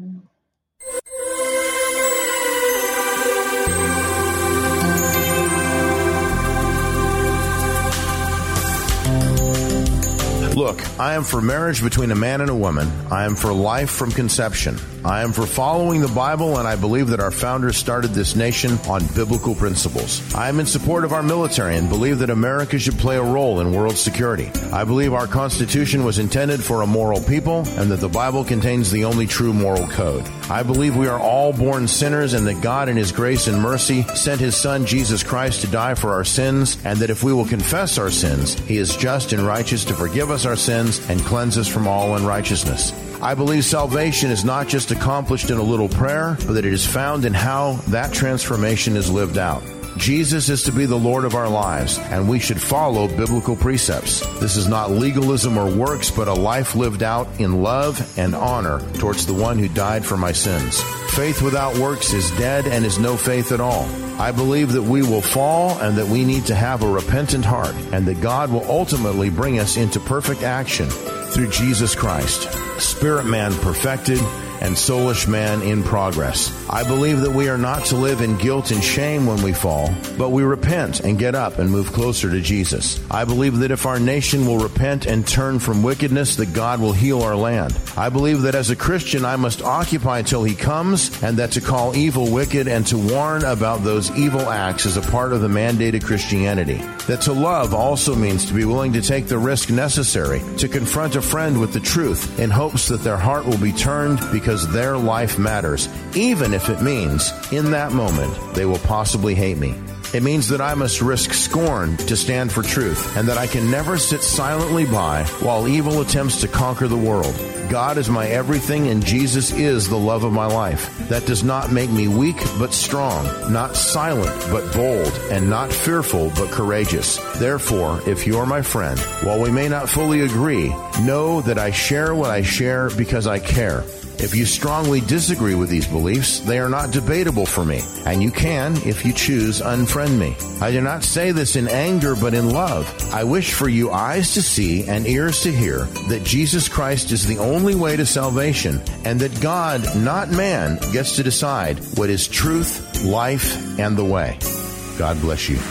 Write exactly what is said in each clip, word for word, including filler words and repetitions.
Look, I am for marriage between a man and a woman. I am for life from conception. I am for following the Bible, and I believe that our founders started this nation on biblical principles. I am in support of our military and believe that America should play a role in world security. I believe our Constitution was intended for a moral people and that the Bible contains the only true moral code. I believe we are all born sinners and that God in His grace and mercy sent His Son Jesus Christ to die for our sins, and that if we will confess our sins, He is just and righteous to forgive us our sins and cleanse us from all unrighteousness. I believe salvation is not just accomplished in a little prayer, but that it is found in how that transformation is lived out. Jesus is to be the Lord of our lives, and we should follow biblical precepts. This is not legalism or works, but a life lived out in love and honor towards the one who died for my sins. Faith without works is dead and is no faith at all. I believe that we will fall and that we need to have a repentant heart, and that God will ultimately bring us into perfect action through Jesus Christ. Spirit man perfected and soulish man in progress. I believe that we are not to live in guilt and shame when we fall, but we repent and get up and move closer to Jesus. I believe that if our nation will repent and turn from wickedness, that God will heal our land. I believe that as a Christian, I must occupy till He comes, and that to call evil wicked and to warn about those evil acts is a part of the mandated Christianity. That to love also means to be willing to take the risk necessary to confront a friend with the truth in hopes that their heart will be turned because their life matters, even if it means, in that moment, they will possibly hate me. It means that I must risk scorn to stand for truth, and that I can never sit silently by while evil attempts to conquer the world. God is my everything, and Jesus is the love of my life. That does not make me weak, but strong, not silent, but bold, and not fearful, but courageous. Therefore, if you are my friend, while we may not fully agree, know that I share what I share because I care. If you strongly disagree with these beliefs, they are not debatable for me, and you can, if you choose, unfriend me. I do not say this in anger, but in love. I wish for you eyes to see and ears to hear that Jesus Christ is the only way to salvation, and that God, not man, gets to decide what is truth, life, and the way. God bless you.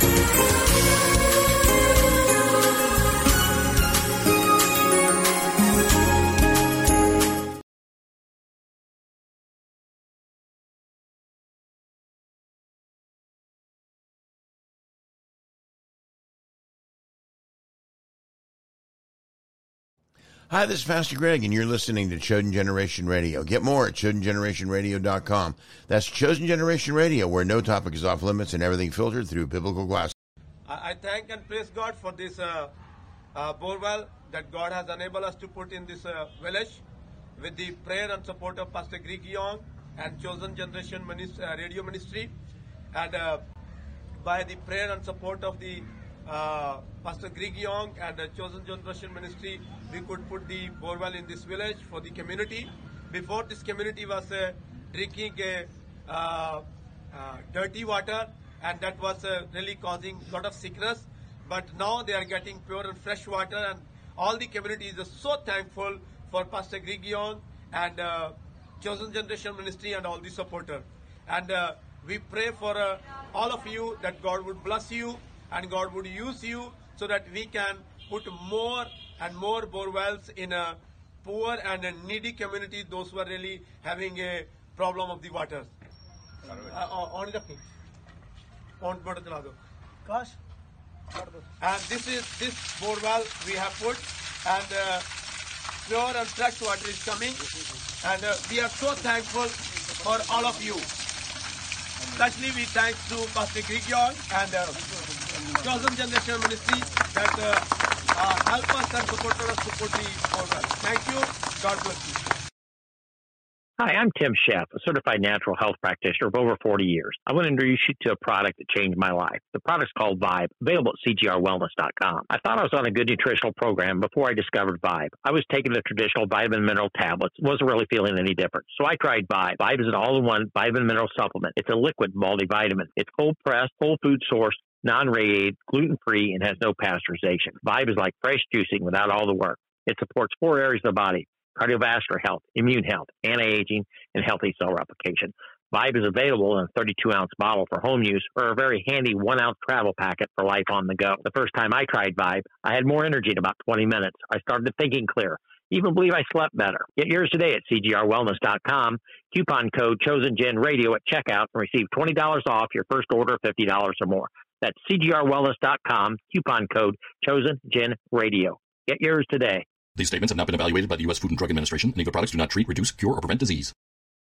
Hi, this is Pastor Greg, and you're listening to Chosen Generation Radio. Get more at chosen generation radio dot com. That's Chosen Generation Radio, where no topic is off limits and everything filtered through biblical glasses. I thank and praise God for this uh, uh, borewell that God has enabled us to put in this uh, village with the prayer and support of Pastor Greg Young and Chosen Generation Ministry, uh, Radio Ministry, and uh, by the prayer and support of the uh, Pastor Greg Young and the Chosen Generation Ministry, we could put the borewell in this village for the community. Before, this community was uh, drinking a, uh, uh, dirty water, and that was uh, really causing a lot of sickness. But now they are getting pure and fresh water, and all the community is so thankful for Pastor Greg Young and uh, Chosen Generation Ministry and all the supporters. And uh, we pray for uh, all of you that God would bless you and God would use you so that we can put more and more borewells in a poor and a needy community, those who are really having a problem of the water. On the Gosh. And this is this borewell we have put, and uh, pure and fresh water is coming, and uh, we are so thankful for all of you. Especially we thanks to Pastor Greg Young and uh, Chosen Generation Ministry that uh, uh, help us and support us to put the borewell. Thank you. God bless you. Hi, I'm Tim Sheff, a certified natural health practitioner of over forty years. I want to introduce you to a product that changed my life. The product's called Vibe, available at c g r wellness dot com. I thought I was on a good nutritional program before I discovered Vibe. I was taking the traditional vitamin mineral tablets, wasn't really feeling any different. So I tried Vibe. Vibe is an all-in-one vitamin mineral supplement. It's a liquid multivitamin. It's cold-pressed, whole food sourced, non-radiated, gluten-free, and has no pasteurization. Vibe is like fresh juicing without all the work. It supports four areas of the body: cardiovascular health, immune health, anti-aging, and healthy cell replication. Vibe is available in a thirty-two ounce bottle for home use or a very handy one ounce travel packet for life on the go. The first time I tried Vibe, I had more energy in about twenty minutes. I started thinking clear. Even believe I slept better. Get yours today at C G R wellness dot com. Coupon code ChosenGenRadio at checkout and receive twenty dollars off your first order of fifty dollars or more. That's C G R wellness dot com. Coupon code ChosenGenRadio. Get yours today. These statements have not been evaluated by the U S Food and Drug Administration. Any of the products do not treat, reduce, cure, or prevent disease.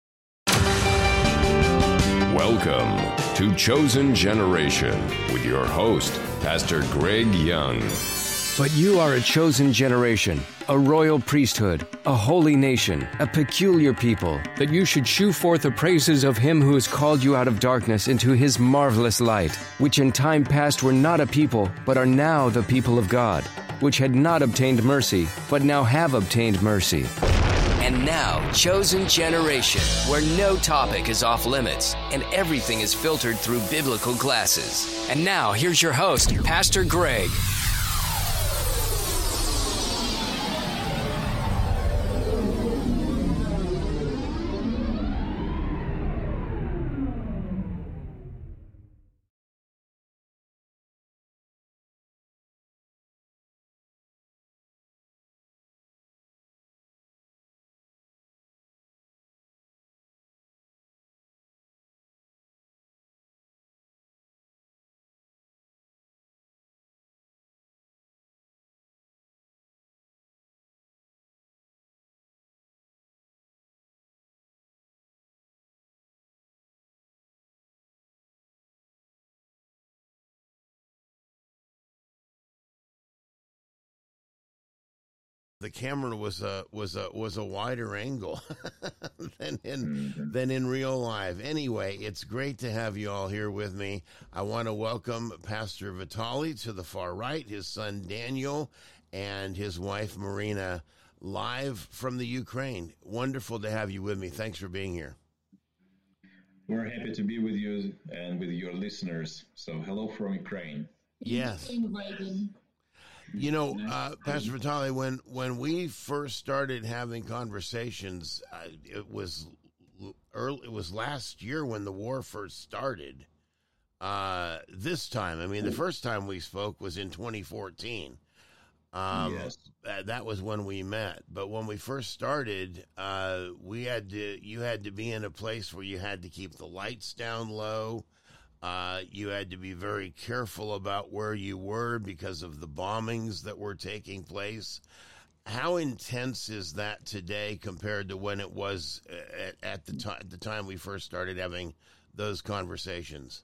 Welcome to Chosen Generation with your host, Pastor Greg Young. But you are a chosen generation, a royal priesthood, a holy nation, a peculiar people, that you should shew forth the praises of him who has called you out of darkness into his marvelous light, which in time past were not a people, but are now the people of God, which had not obtained mercy, but now have obtained mercy. And now, Chosen Generation, where no topic is off limits and everything is filtered through biblical glasses. And now, here's your host, Pastor Greg. The camera was a was a was a wider angle than in mm-hmm. than in real life. Anyway, it's great to have you all here with me. I want to welcome Pastor Vitaly to the far right, his son Daniel, and his wife Marina, live from the Ukraine. Wonderful to have you with me. Thanks for being here. We're happy to be with you and with your listeners. So, hello from Ukraine. Yes. You know, uh, Pastor Vitaly, when, when we first started having conversations, uh, it was early, it was last year when the war first started. Uh, this time, I mean, the first time we spoke was in twenty fourteen. Um, yes. that, that was when we met. But when we first started, uh, we had to, you had to be in a place where you had to keep the lights down low. Uh, you had to be very careful about where you were because of the bombings that were taking place. How intense is that today compared to when it was at, at the time, the time we first started having those conversations?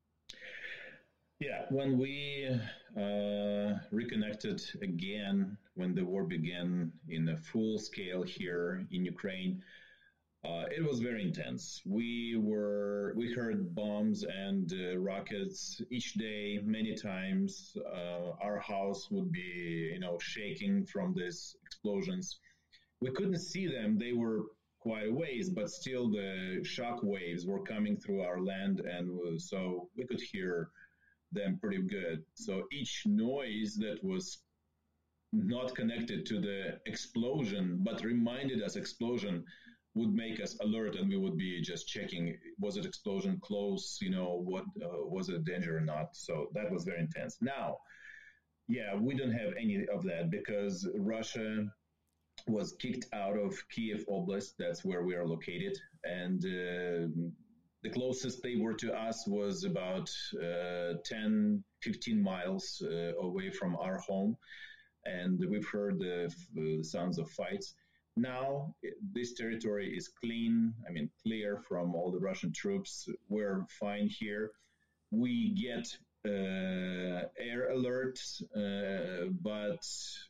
Yeah, when we uh, reconnected again, when the war began in a full scale here in Ukraine, Uh, it was very intense. We were, we heard bombs and uh, rockets each day, many times. Uh, our house would be, you know, shaking from these explosions. We couldn't see them. They were quite a ways, but still the shock waves were coming through our land. And so we could hear them pretty good. So each noise that was not connected to the explosion, but reminded us explosion, would make us alert, and we would be just checking, was it explosion close, you know, what uh, was it danger or not? So that was very intense. Now, yeah, we don't have any of that because Russia was kicked out of Kiev Oblast. That's where we are located. And uh, the closest they were to us was about uh, ten, fifteen miles uh, away from our home. And we've heard the, the sounds of fights. Now, this territory is clean, I mean, clear from all the Russian troops. We're fine here. We get uh, air alerts, uh, but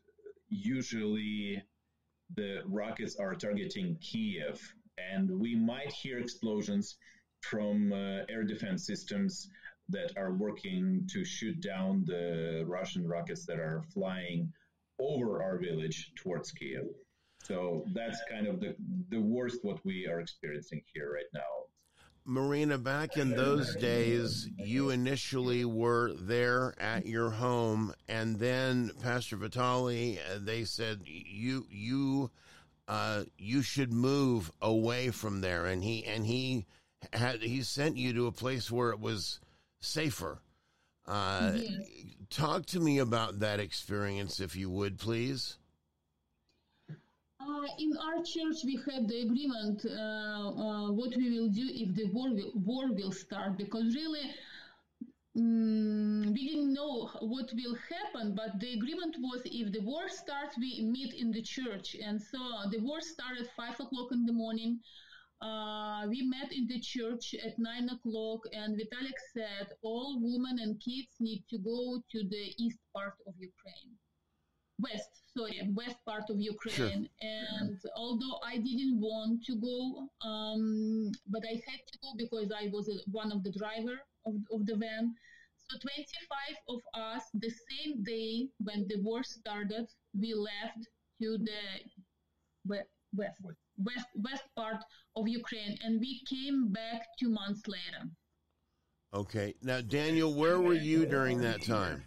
usually the rockets are targeting Kiev, and we might hear explosions from uh, air defense systems that are working to shoot down the Russian rockets that are flying over our village towards Kiev. So that's kind of the, the worst what we are experiencing here right now. Marina, back in those days, you initially were there at your home, and then Pastor Vitaly, they said you you uh, you should move away from there, and he and he had he sent you to a place where it was safer. Uh, yes. Talk to me about that experience, if you would, please. Uh, in our church, we have the agreement uh, uh, what we will do if the war will, war will start, because really um, we didn't know what will happen, but the agreement was if the war starts, we meet in the church. And so the war started at five o'clock in the morning. Uh, we met in the church at nine o'clock, and Vitalik said all women and kids need to go to the east part of Ukraine. West, sorry, west part of Ukraine. Sure. And although I didn't want to go, um, but I had to go because I was a, one of the driver of, of the van. So twenty-five of us, the same day when the war started, we left to the west, west, west, west part of Ukraine, and we came back two months later. Okay. Now, Daniel, where were you during that time?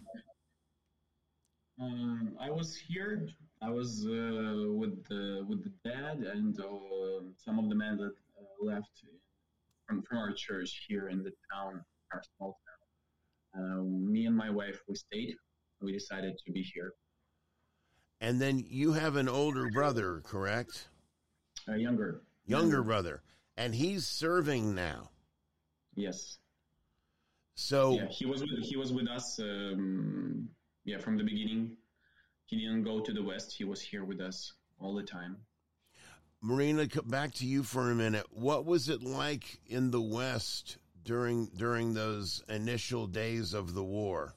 Um, I was here. I was uh, with the with the dad and uh, some of the men that uh, left from from our church here in the town, our small town. Uh, me and my wife, we stayed. We decided to be here. And then you have an older brother, correct? A younger, younger younger brother, and he's serving now. Yes. So yeah, he was with, he was with us. Um, Yeah, from the beginning. He didn't go to the West. He was here with us all the time. Marina, back to you for a minute. What was it like in the West during during those initial days of the war?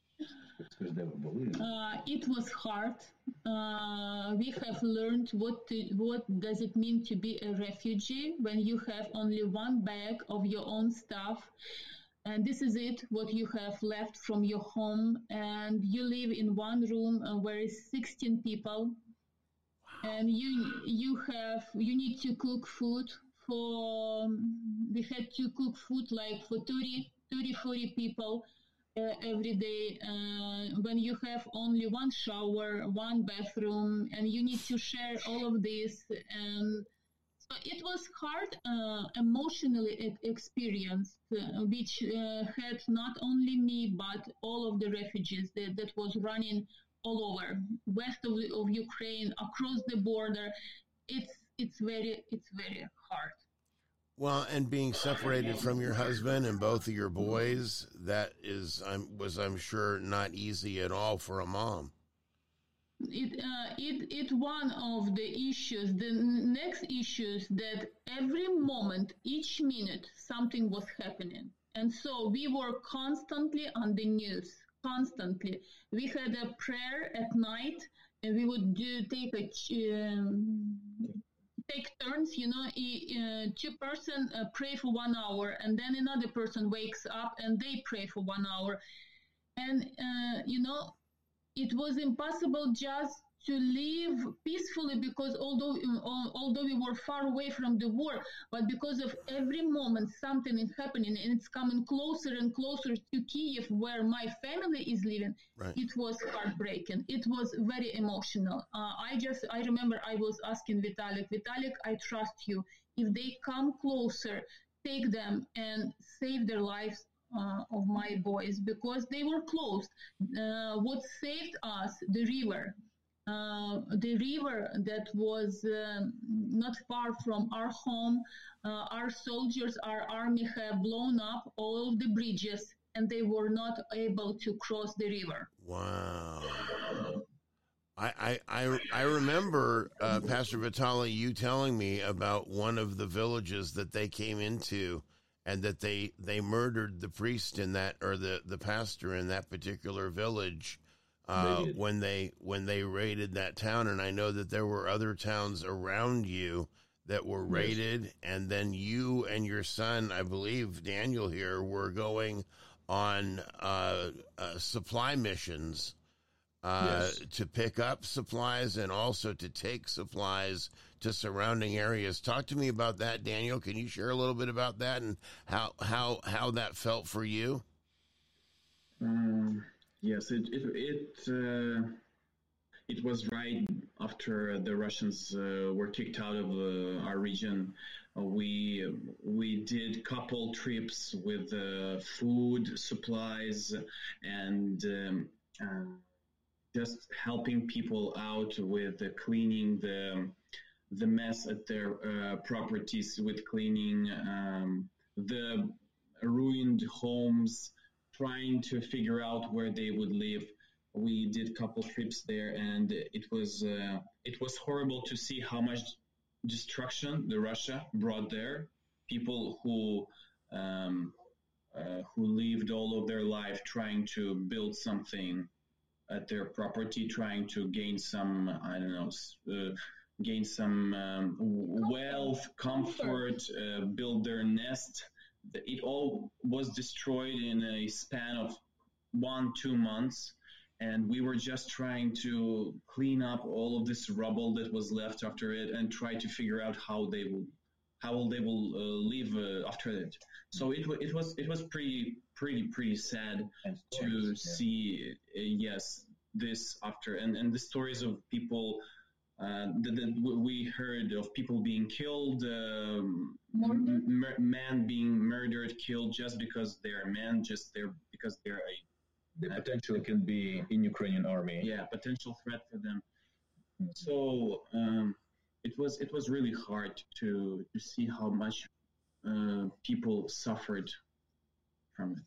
Uh, it was hard. Uh, we have learned what to, what does it mean to be a refugee when you have only one bag of your own stuff. And this is it, what you have left from your home. And you live in one room uh, where is sixteen people. Wow. And you you have, you need to cook food for, we had to cook food like for thirty, forty people uh, every day. Uh, when you have only one shower, one bathroom, and you need to share all of this. And it was hard, uh, emotionally experience, uh, which uh, had not only me, but all of the refugees that, that was running all over, west of, of Ukraine, across the border. It's it's very it's very hard. Well, and being separated from your husband and both of your boys, that is, I'm, was I'm sure not easy at all for a mom. It uh, it it one of the issues. The next issue is that every moment, each minute, something was happening, and so we were constantly on the news. Constantly, we had a prayer at night, and we would do take a um, take turns. You know, uh, two person uh, pray for one hour, and then another person wakes up and they pray for one hour, and uh, you know. It was impossible just to live peacefully because although although we were far away from the war, but because of every moment something is happening and it's coming closer and closer to Kiev where my family is living, right. It was heartbreaking. It was very emotional. Uh, I just, I remember I was asking Vitalik, Vitalik, I trust you. If they come closer, take them and save their lives. Uh, of my boys, because they were closed. Uh, what saved us, the river, uh, the river that was uh, not far from our home. Uh, our soldiers, our army have blown up all of the bridges, and they were not able to cross the river. Wow. I, I, I remember, uh, Pastor Vitali, you telling me about one of the villages that they came into and that they, they murdered the priest in that, or the, the pastor in that particular village uh, they when they when they raided that town. And I know that there were other towns around you that were raided, yes. And then you and your son, I believe Daniel here, were going on uh, uh, supply missions uh, yes. to pick up supplies and also to take supplies to surrounding areas. Talk to me about that, Daniel. Can you share a little bit about that and how how how that felt for you? Um, yes, it it it, uh, it was right after the Russians uh, were kicked out of uh, our region. Uh, we we did couple trips with uh, food supplies and um, uh, just helping people out with uh, cleaning the the mess at their uh, properties, with cleaning um, the ruined homes, trying to figure out where they would live. We did a couple trips there, and it was uh, it was horrible to see how much destruction the Russia brought there. People who um, uh, who lived all of their life trying to build something at their property, trying to gain some, I don't know, uh, gain some um, wealth, comfort, uh, build their nest. It all was destroyed in a span of one, two months. And we were just trying to clean up all of this rubble that was left after it, and try to figure out how they will, how they will uh, live uh, after it. So it, w- it was it was pretty pretty pretty sad to yeah. see. Uh, yes, this after and, and the stories of people uh, that, that we heard of people being killed, um, m- men being murdered, killed just because they're men, just they're because they're a They potentially can be in Ukrainian army. Yeah, potential threat for them. Mm-hmm. So um, it was it was really hard to to see how much uh, people suffered from it.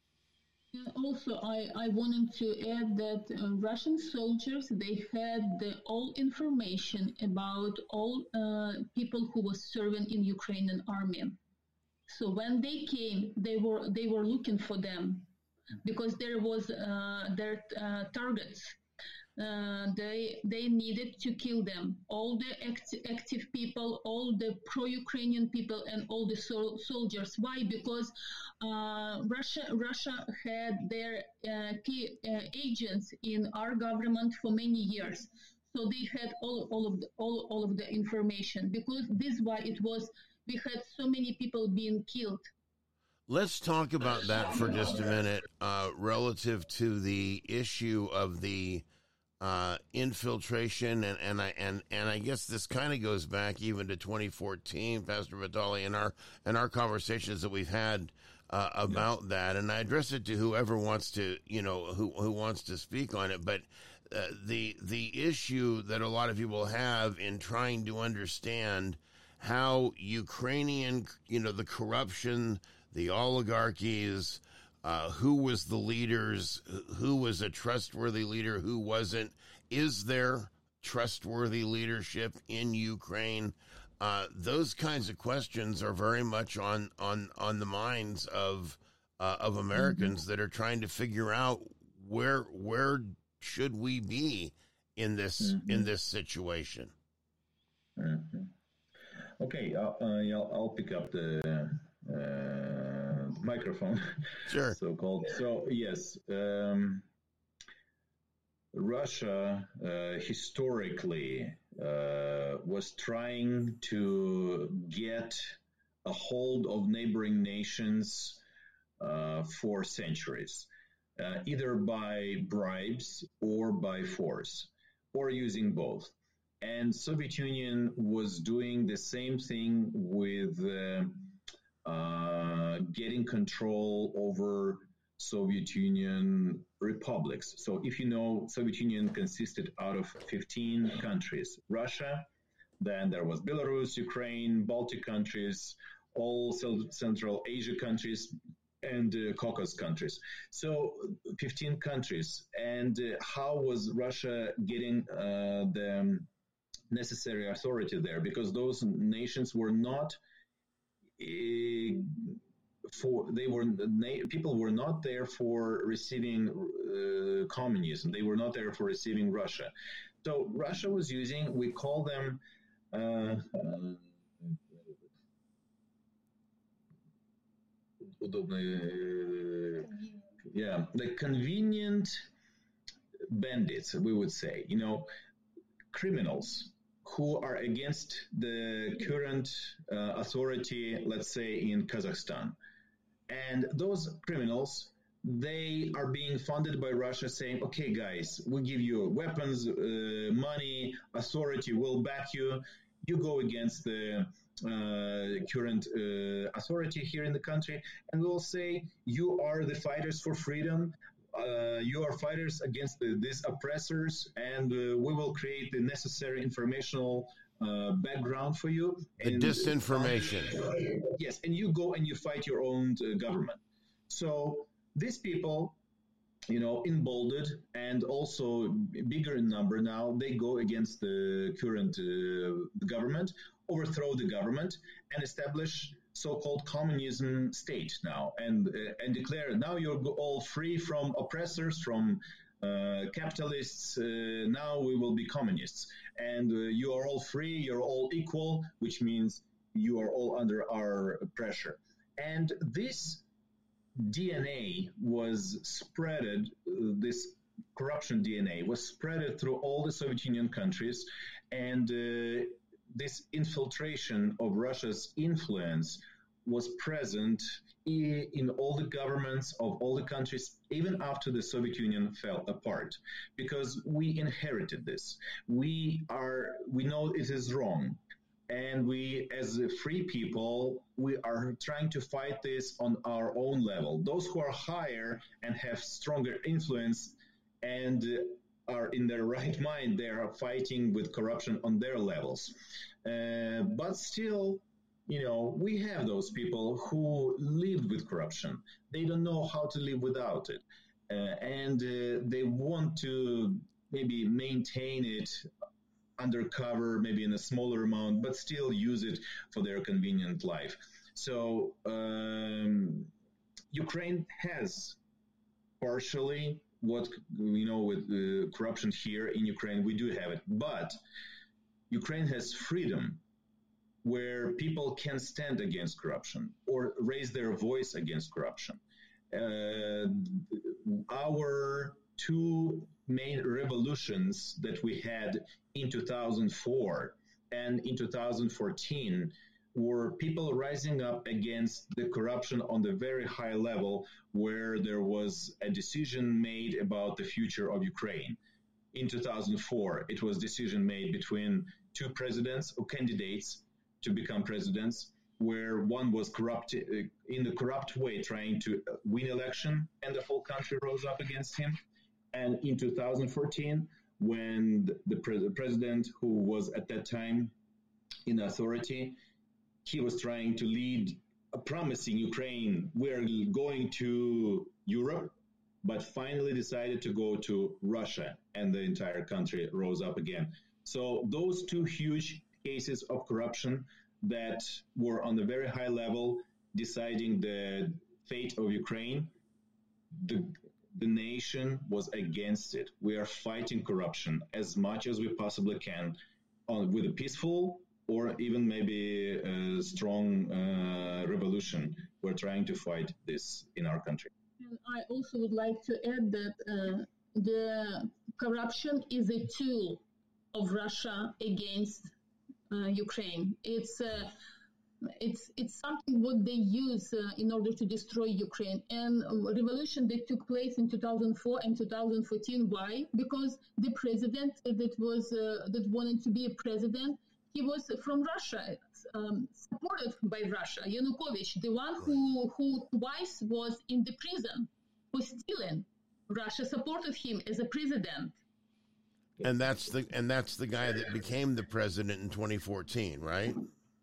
And also, I, I wanted to add that uh, Russian soldiers, they had the all information about all uh, people who were serving in Ukrainian army. So when they came, they were they were looking for them, because there was uh, their uh, targets. Uh, they they needed to kill them. All the act- active people, all the pro-Ukrainian people, and all the sol- soldiers. Why? Because uh, Russia Russia had their uh, key uh, agents in our government for many years. So they had all all of the, all all of the information. Because this is why it was. We had so many people being killed. Let's talk about that for just a minute, uh, relative to the issue of the uh, infiltration, and, and I and, and I guess this kind of goes back even to twenty fourteen, Pastor Vitaly, and our and our conversations that we've had uh, about yes. that, and I address it to whoever wants to, you know, who who wants to speak on it, but uh, the the issue that a lot of people have in trying to understand how Ukrainian, you know, the corruption, the oligarchies, uh, who was the leaders, who was a trustworthy leader, who wasn't. Is there trustworthy leadership in Ukraine? Uh, those kinds of questions are very much on on, on the minds of uh, of Americans mm-hmm. that are trying to figure out where where should we be in this mm-hmm. in this situation. Mm-hmm. Okay, I'll, uh, I'll, I'll pick up the. Uh, microphone, sure. so called. So yes, um, Russia uh, historically uh, was trying to get a hold of neighboring nations uh, for centuries, uh, either by bribes or by force, or using both. And Soviet Union was doing the same thing with. Uh, Uh, getting control over Soviet Union republics. So if you know, Soviet Union consisted out of fifteen countries. Russia, then there was Belarus, Ukraine, Baltic countries, all Central Asia countries, and uh, Caucasus countries. So fifteen countries. And uh, how was Russia getting uh, the necessary authority there? Because those nations were not for they were people were not there for receiving uh, communism. They were not there for receiving Russia. So Russia was using, we call them uh, uh, yeah, the convenient bandits, we would say, you know, criminals who are against the current uh, authority, let's say in Kazakhstan. And those criminals they are being funded by Russia, saying, okay, guys, we'll give you weapons, uh, money, authority, we'll back you. You go against the uh, current uh, authority here in the country, and we'll say, you are the fighters for freedom. Uh, you are fighters against the, these oppressors, and uh, we will create the necessary informational uh, background for you. The and, disinformation. Uh, yes, and you go and you fight your own uh, government. So these people, you know, emboldened and also bigger in number now, they go against the current uh, government, overthrow the government, and establish so-called communism state now, and uh, and declare now you're all free from oppressors, from uh, capitalists. Uh, now we will be communists, and uh, you are all free. You're all equal, which means you are all under our pressure. And this D N A was spreaded. Uh, this corruption D N A was spreaded through all the Soviet Union countries, and uh, this infiltration of Russia's influence was present in, in all the governments of all the countries, even after the Soviet Union fell apart, because we inherited this. We are, we know it is wrong. And we, as free people, we are trying to fight this on our own level. Those who are higher and have stronger influence and are in their right mind, they are fighting with corruption on their levels. Uh, but still, you know, we have those people who live with corruption. They don't know how to live without it. Uh, and uh, they want to maybe maintain it undercover, maybe in a smaller amount, but still use it for their convenient life. So um, Ukraine has partially what we know with uh, corruption here in Ukraine. We do have it, but Ukraine has freedom where people can stand against corruption or raise their voice against corruption. Uh, our two main revolutions that we had in two thousand four and in two thousand fourteen were people rising up against the corruption on the very high level, where there was a decision made about the future of Ukraine. In two thousand four, it was a decision made between two presidents or candidates to become presidents, where one was corrupt in the corrupt way, trying to win election, and the whole country rose up against him. And in two thousand fourteen, when the pre- president who was at that time in authority, he was trying to lead, uh, promising Ukraine, we're going to Europe, but finally decided to go to Russia, and the entire country rose up again. So those two huge cases of corruption that were on the very high level, deciding the fate of Ukraine, the The nation was against it. We are fighting corruption as much as we possibly can, on, with a peaceful or even maybe a strong uh, revolution. We're trying to fight this in our country. And I also would like to add that uh, the corruption is a tool of Russia against uh, Ukraine. It's uh, It's it's something what they use uh, in order to destroy Ukraine. And revolution that took place in two thousand four and two thousand fourteen. Why? Because the president that was uh, that wanted to be a president, he was from Russia, um, supported by Russia. Yanukovych, the one who who twice was in the prison for stealing. Russia supported him as a president. And that's the and that's the guy that became the president in twenty fourteen, right?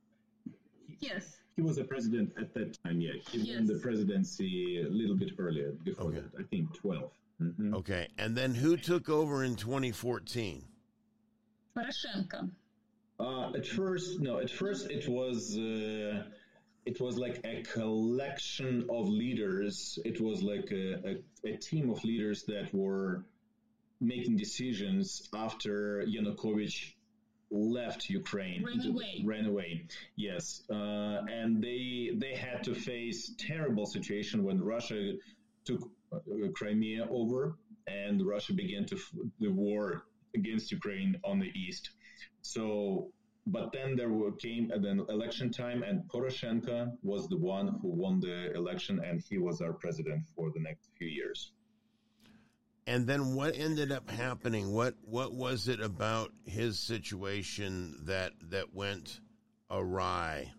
Yes. He was a president at that time, yeah. He yes. won the presidency a little bit earlier, before okay. that, I think twelve. Mm-hmm. Okay, and then who took over in twenty fourteen? Poroshenko. Uh, at first, no, at first it was, uh, it was like a collection of leaders. It was like a, a, a team of leaders that were making decisions after Yanukovych left Ukraine, ran away. Ran away. Yes, uh, and they they had to face terrible situation when Russia took uh, Crimea over, and Russia began to f- the war against Ukraine on the east. So but then there were, came an election time, and Poroshenko was the one who won the election, and he was our president for the next few years. And then what ended up happening? What what was it about his situation that that went awry?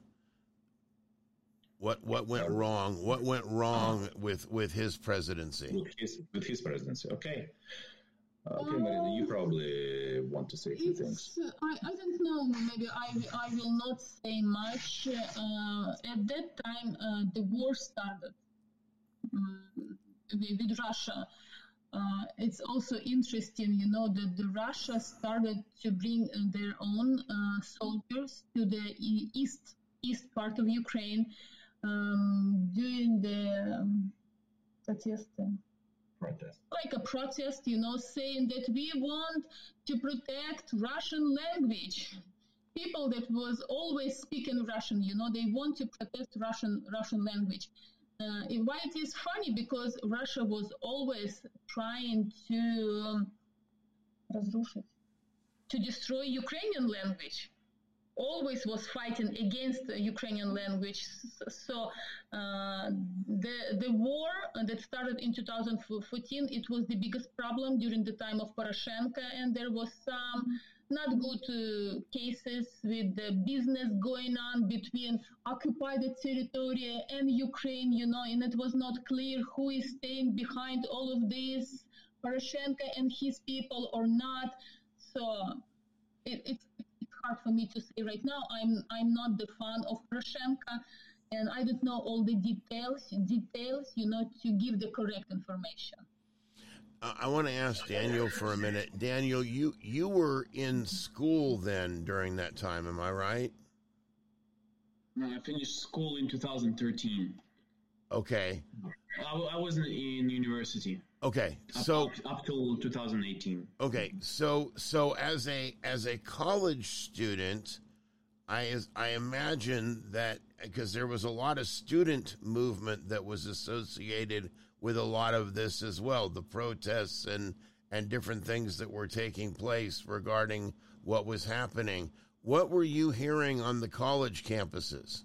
What what went wrong? What went wrong with, with his presidency? With his, with his presidency, okay. Uh, okay, Marina, you probably want to say a few things. I, I don't know, maybe I, I will not say much. Uh, at that time, uh, the war started um, with, with Russia. Uh, it's also interesting, you know, that the Russia started to bring their own uh, soldiers to the east east part of Ukraine um, during the um, protest. Protest. Like a protest, you know, saying that we want to protect Russian language. People that was always speaking Russian, you know, they want to protect Russian Russian language. Uh, why it is funny, because Russia was always trying to um, to destroy Ukrainian language. Always was fighting against the Ukrainian language. So uh, the the war that started in two thousand fourteen, it was the biggest problem during the time of Poroshenko, and there was some not good uh, cases with the business going on between occupied territory and Ukraine, you know, and it was not clear who is staying behind all of this, Poroshenko and his people or not. So it, it's it's hard for me to say right now. I'm I'm not the fan of Poroshenko, and I don't know all the details details, you know, to give the correct information. I want to ask Daniel for a minute. Daniel, you, you were in school then during that time, am I right? No, I finished school in two thousand thirteen. Okay. I, I wasn't in university. Okay, up, so up, up till two thousand eighteen. Okay, so so as a as a college student, I I imagine that because there was a lot of student movement that was associated with a lot of this as well, the protests and, and different things that were taking place regarding what was happening. What were you hearing on the college campuses?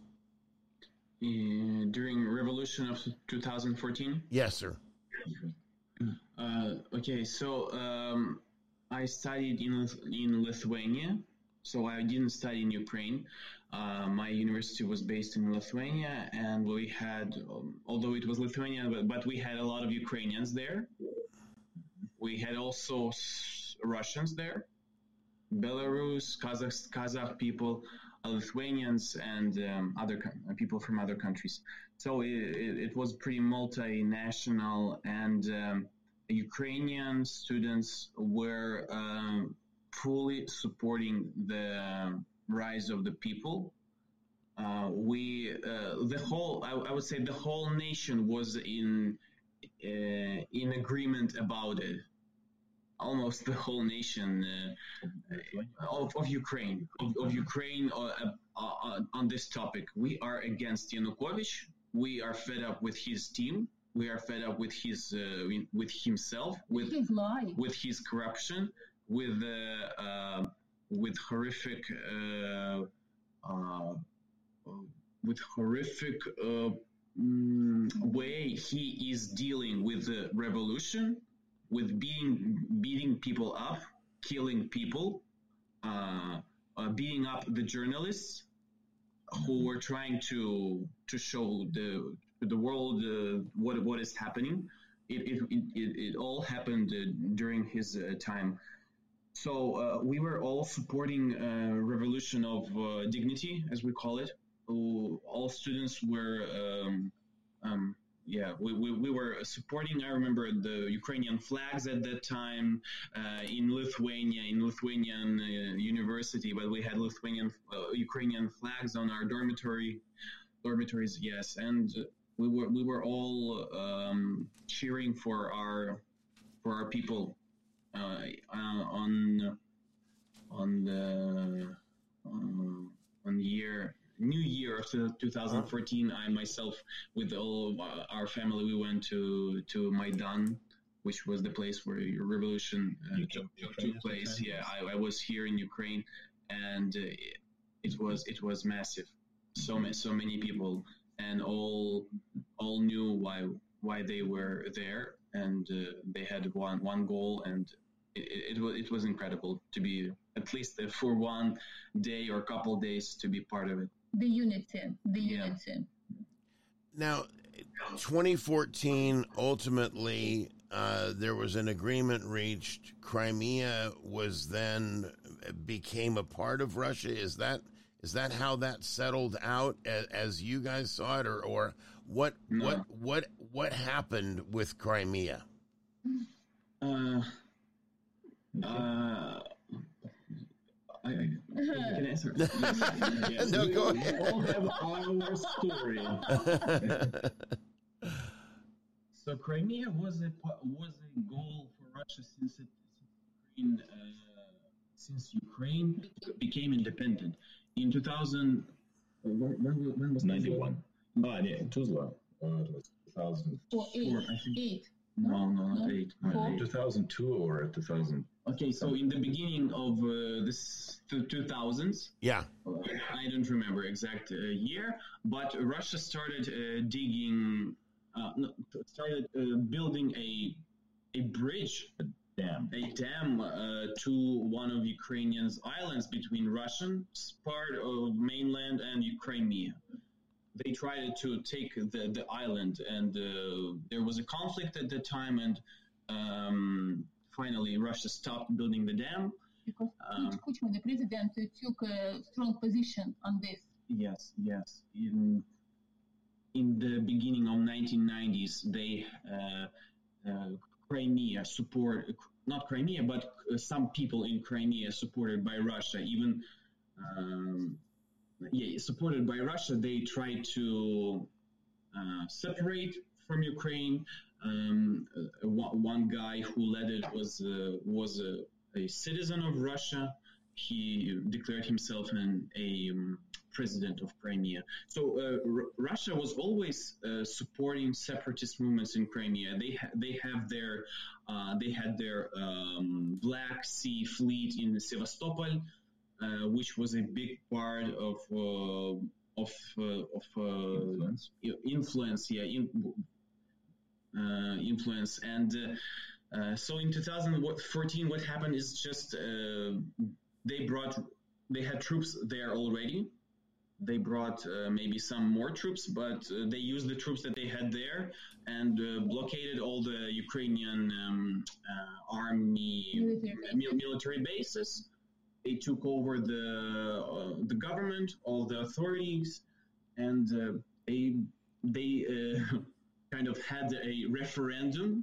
Uh, during Revolution of two thousand fourteen? Yes, sir. Uh, okay, so um, I studied in in Lithuania, so I didn't study in Ukraine. Uh, my university was based in Lithuania, and we had, um, although it was Lithuania, but, but we had a lot of Ukrainians there. We had also Russians there, Belarus, Kazakh, Kazakh people, uh, Lithuanians, and um, other uh, people from other countries. So it, it, it was pretty multinational, and um, Ukrainian students were um, fully supporting the rise of the people. Uh, we, uh, the whole, I, I would say the whole nation was in, uh, in agreement about it. Almost the whole nation uh, of, of Ukraine, of, of Ukraine uh, uh, on this topic. We are against Yanukovych. We are fed up with his team. We are fed up with his, uh, with himself, with his life, with his corruption, with uh, uh, with horrific, uh, uh, with horrific uh, mm, way he is dealing with the revolution, with being beating people up, killing people, uh, uh, beating up the journalists who were trying to to show the the world uh, what what is happening. It it it, it all happened uh, during his uh, time. So uh, we were all supporting a revolution of uh, dignity, as we call it. All students were, um, um, yeah, we, we, we were supporting. I remember the Ukrainian flags at that time uh, in Lithuania, in Lithuanian uh, university, but we had Lithuanian, uh, Ukrainian flags on our dormitory, dormitories, yes, and we were we were all um, cheering for our for our people. Uh, uh, on on the um, on the year New Year of two thousand fourteen, I myself with all of our family we went to to Maidan, which was the place where your revolution uh, took, took place. Yeah, I, I was here in Ukraine, and uh, it was it was massive. So many so many people, and all all knew why why they were there, and uh, they had one one goal, and it, it was it was incredible to be at least for one day or couple days to be part of it. The unity, the Yeah. unity. Now, twenty fourteen, ultimately, uh, there was an agreement reached. Crimea was then became a part of Russia. Is that is that how that settled out as, as you guys saw it, or, or what No. what what what happened with Crimea? Uh, uh, I, I can answer. Yes. No, go We ahead. all have our story. So Crimea was a po- was a goal for Russia since it since Ukraine, uh, since Ukraine became independent in two thousand. When, when, when was ninety-one. Ah, yeah, Tuzla. Uh, it was two thousand Or eight. Four, I think. Eight. No, no, not No. eight. not Four. eight. two thousand two or two thousand. Okay, so in the beginning of uh, this two thousands, Yeah. I don't remember exact uh, year, but Russia started uh, digging, uh, no, started uh, building a a bridge, Damn. a dam uh, to one of Ukrainian's islands between Russian part of mainland and Crimea. They tried to take the, the island, and uh, there was a conflict at the time, and um, finally Russia stopped building the dam. Because Um, Kuchma, the president, uh, took a strong position on this. Yes, yes. In in the beginning of nineteen nineties, they uh, uh, Crimea support not Crimea, but uh, some people in Crimea supported by Russia, even um, yeah, supported by Russia. They tried to uh, separate from Ukraine. Um, uh, one, one guy who led it was uh, was a, a citizen of Russia. He declared himself an a um, president of Crimea. So uh, R- Russia was always uh, supporting separatist movements in Crimea. They ha- they have their uh, they had their um, Black Sea Fleet in Sevastopol, uh, which was a big part of uh, of uh, of uh, Influence. i- influence. Yeah, in, uh, influence and. Uh, uh, so in two thousand fourteen, what happened is just uh, they brought they had troops there already. They brought uh, maybe some more troops, but uh, they used the troops that they had there and uh, blockaded all the Ukrainian um, uh, army Military mil- military bases. They took over the uh, the government, all the authorities, and uh, they they uh, kind of had a referendum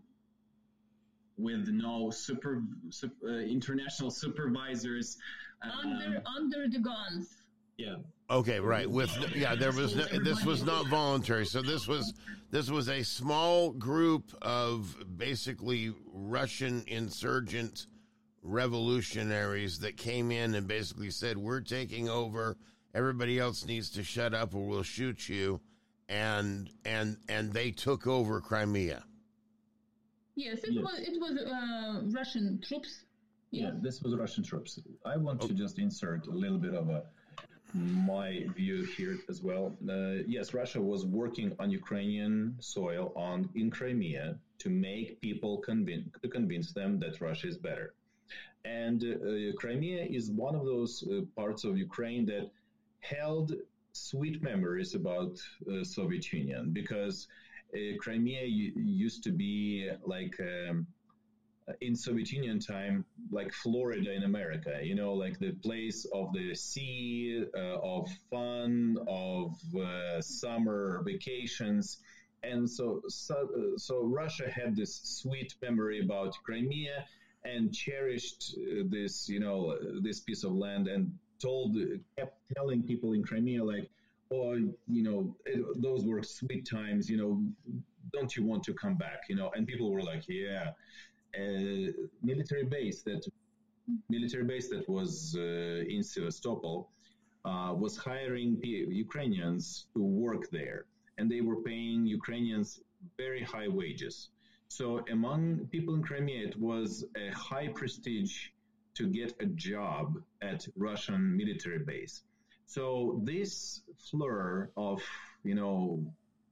with no super, super uh, international supervisors. Under Um, under the guns. yeah. Okay, right. With yeah, there was no, this was not voluntary. So this was this was a small group of basically Russian insurgent revolutionaries that came in and basically said, "We're taking over. Everybody else needs to shut up, or we'll shoot you." And and and they took over Crimea. Yes, it Yes. was it was uh, Russian troops. Yeah, Yes. this was Russian troops. I want to just insert a little bit of a my view here as well. Uh, yes, Russia was working on Ukrainian soil on in Crimea to make people convince to convince them that Russia is better. And uh, Crimea is one of those uh, parts of Ukraine that held sweet memories about uh, Soviet Union, because uh, Crimea u- used to be like um, in Soviet Union time, like Florida in America, you know, like the place of the sea, uh, of fun, of uh, summer vacations. And so, so, so Russia had this sweet memory about Crimea and cherished uh, this, you know, uh, this piece of land, and told, kept telling people in Crimea, like, oh, you know, it, those were sweet times, you know, don't you want to come back, you know? And people were like, yeah. Uh, military base that military base that was uh, in Sevastopol uh, was hiring P- Ukrainians to work there, and they were paying Ukrainians very high wages. So among people in Crimea, it was a high prestige to get a job at Russian military base. So this fleur of, you know,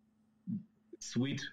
sweet.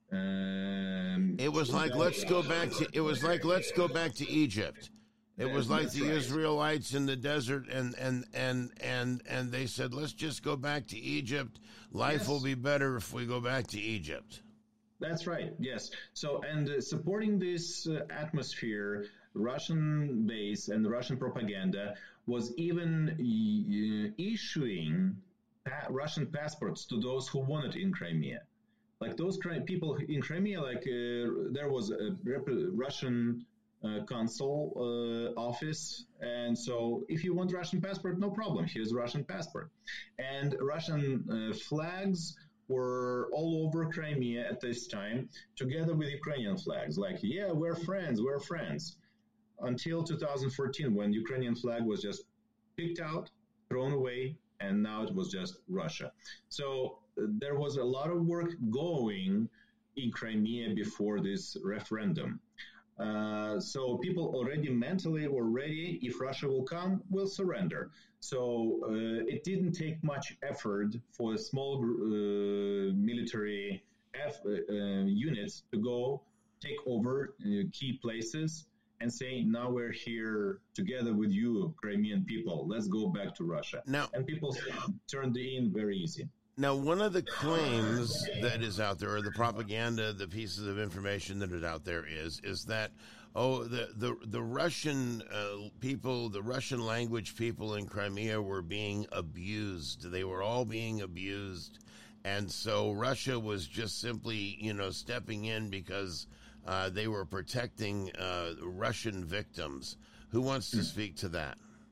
Um, it was like let's go back to. It was like let's go back to Egypt. It was like the Israelites in the desert, and and and and and they said, let's just go back to Egypt. Life yes. will be better if we go back to Egypt. That's right. Yes. So, and uh, supporting this uh, atmosphere, Russian base and Russian propaganda was even uh, issuing pa- Russian passports to those who wanted in Crimea. Like those cri- people in Crimea, like uh, there was a rep- Russian uh, consul uh, office. And so if you want Russian passport, no problem. Here's Russian passport. And Russian uh, flags were all over Crimea at this time, together with Ukrainian flags. Like, yeah, we're friends, we're friends. Until two thousand fourteen, when Ukrainian flag was just picked out, thrown away, and now it was just Russia. So uh, there was a lot of work going in Crimea before this referendum. Uh, so people already mentally were ready. If Russia will come, we'll surrender. So uh, it didn't take much effort for small uh, military F, uh, units to go take over uh, key places and say, now we're here together with you, Crimean people. Let's go back to Russia. Now, and people turned in very easy. Now, one of the claims that is out there, or the propaganda, the pieces of information that is out there is, is that, oh, the, the, the Russian uh, people, the Russian language people in Crimea were being abused. They were all being abused. And so Russia was just simply, you know, stepping in because uh, they were protecting uh, Russian victims. Who wants to speak to that?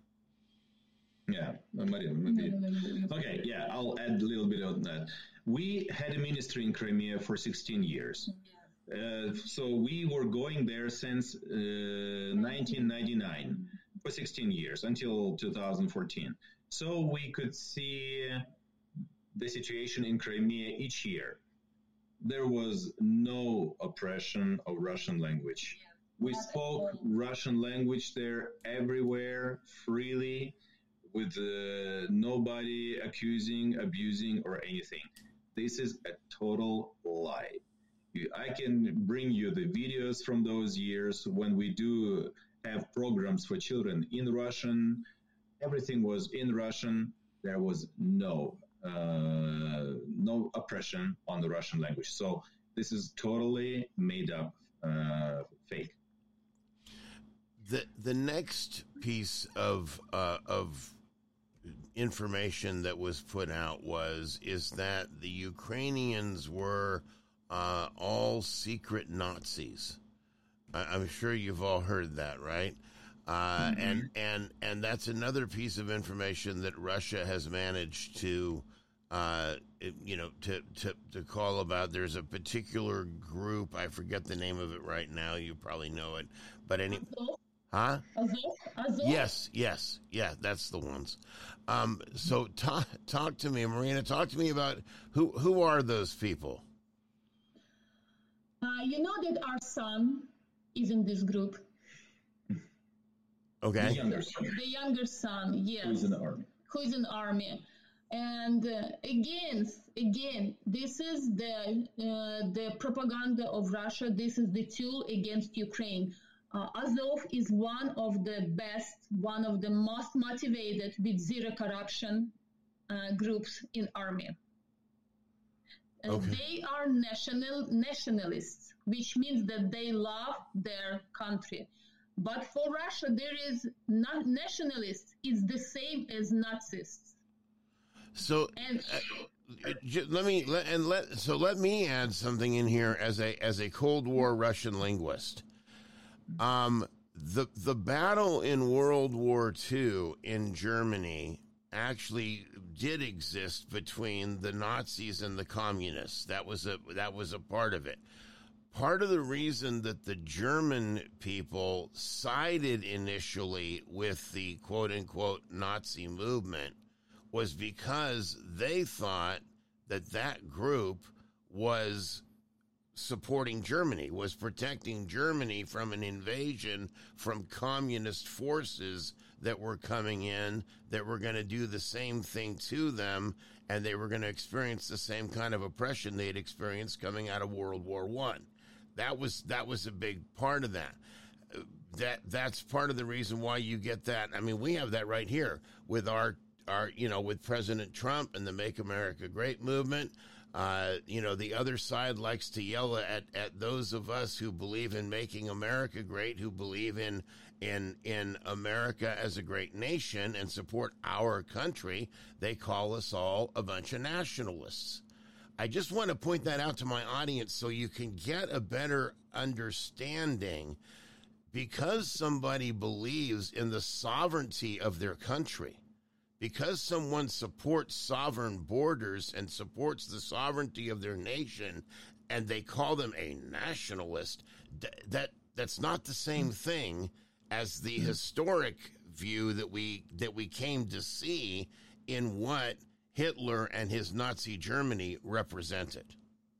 Yeah, Maria, maybe. Okay, yeah, I'll add a little bit on that. We had a ministry in Crimea for sixteen years. Uh, so we were going there since uh, nineteen ninety-nine, for sixteen years, until two thousand fourteen. So we could see the situation in Crimea each year. There was no oppression of Russian language. We spoke Russian language there everywhere, freely, with uh, nobody accusing, abusing, or anything. This is a total lie. You, I can bring you the videos from those years when we do have programs for children in Russian. Everything was in Russian. There was no uh, no oppression on the Russian language. So this is totally made up, uh, fake. The the next piece of uh, of information that was put out was is that the Ukrainians were uh, all secret Nazis. I, I'm sure you've all heard that, right? Uh, mm-hmm. And and and that's another piece of information that Russia has managed to, uh, it, you know, to, to to call about. There's a particular group. I forget the name of it right now. You probably know it, but any. Huh? Azov? Azov? Yes, yes, yeah, that's the ones. Um, so talk, talk to me, Marina. Talk to me about who who are those people? Uh, you know that our son is in this group. Okay. The younger son. The younger son, yes. Who is in the army. Who is in the army. And uh, again, again, this is the uh, the propaganda of Russia. This is the tool against Ukraine. Uh, Azov is one of the best, one of the most motivated with zero corruption uh, groups in army. Uh, okay. They are national nationalists, which means that they love their country. But for Russia, there is not nationalists. It's the same as Nazis. So and, uh, let me let, and let so let me add something in here as a as a Cold War Russian linguist. Um, the the battle in World War Two in Germany actually did exist between the Nazis and the communists. That was a that was a part of it. Part of the reason that the German people sided initially with the quote unquote Nazi movement was because they thought that that group was supporting Germany, was protecting Germany from an invasion from communist forces that were coming in that were going to do the same thing to them, and they were going to experience the same kind of oppression they'd experienced coming out of World War One. That was that was a big part of that. That that's part of the reason why you get that. I mean, we have that right here with our our you know with President Trump and the Make America Great movement. Uh, you know, the other side likes to yell at, at those of us who believe in making America great, who believe in in in America as a great nation and support our country. They call us all a bunch of nationalists. I just want to point that out to my audience so you can get a better understanding. Because somebody believes in the sovereignty of their country, because someone supports sovereign borders and supports the sovereignty of their nation, and they call them a nationalist, that that's not the same thing as the historic view that we that we came to see in what Hitler and his Nazi Germany represented.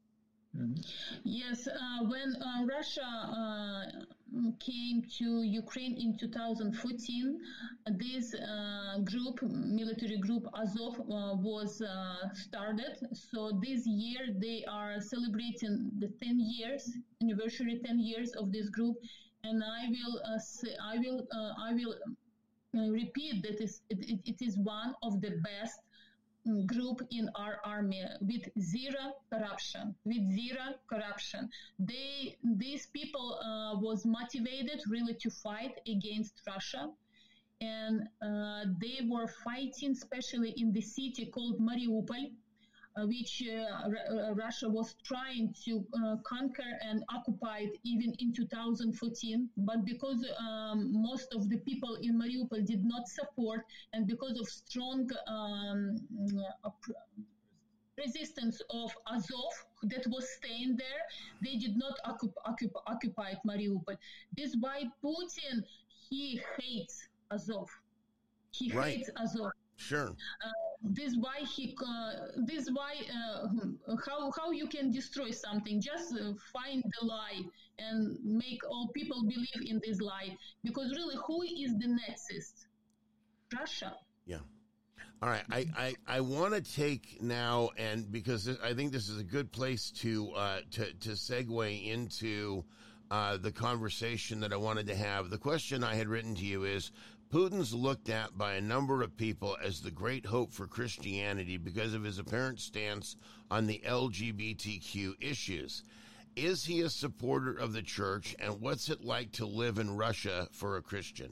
Yes, uh, when uh, Russia uh, came to Ukraine in two thousand fourteen, this uh, group, military group Azov, uh, was uh, started. So this year they are celebrating the ten years anniversary, ten years of this group, and I will uh, say, I will, uh, I will uh, repeat that is it, it, it is one of the best group in our army with zero corruption, with zero corruption. They, these people uh, was motivated really to fight against Russia. And uh, they were fighting, especially in the city called Mariupol, uh, which uh, R- Russia was trying to uh, conquer and occupy even in two thousand fourteen. But because um, most of the people in Mariupol did not support, and because of strong um, uh, resistance of Azov that was staying there, they did not occup- occup- occupy Mariupol. This is why Putin, he hates Azov. He right. hates Azov. Sure. Uh, this is why he. Uh, this is why uh, how how you can destroy something. Just uh, find the lie and make all people believe in this lie. Because really, who is the Nazist? Russia. Yeah. All right. I I, I want to take now, and because I think this is a good place to uh, to to segue into uh, the conversation that I wanted to have. The question I had written to you is: Putin's looked at by a number of people as the great hope for Christianity because of his apparent stance on the L G B T Q issues. Is he a supporter of the church, and what's it like to live in Russia for a Christian?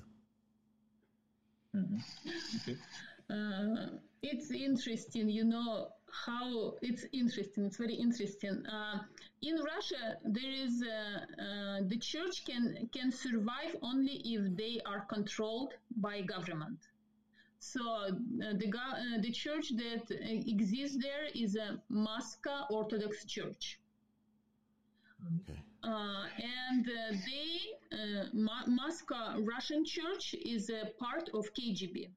Mm-hmm. Uh, it's interesting, you know, how it's interesting. It's very interesting. Uh, in Russia, there is uh, uh, the church can can survive only if they are controlled by government. So uh, the uh, the church that exists there is a Moscow Orthodox Church. Okay. Uh, and uh, they uh, Ma- Moscow Russian Church is a part of K G B.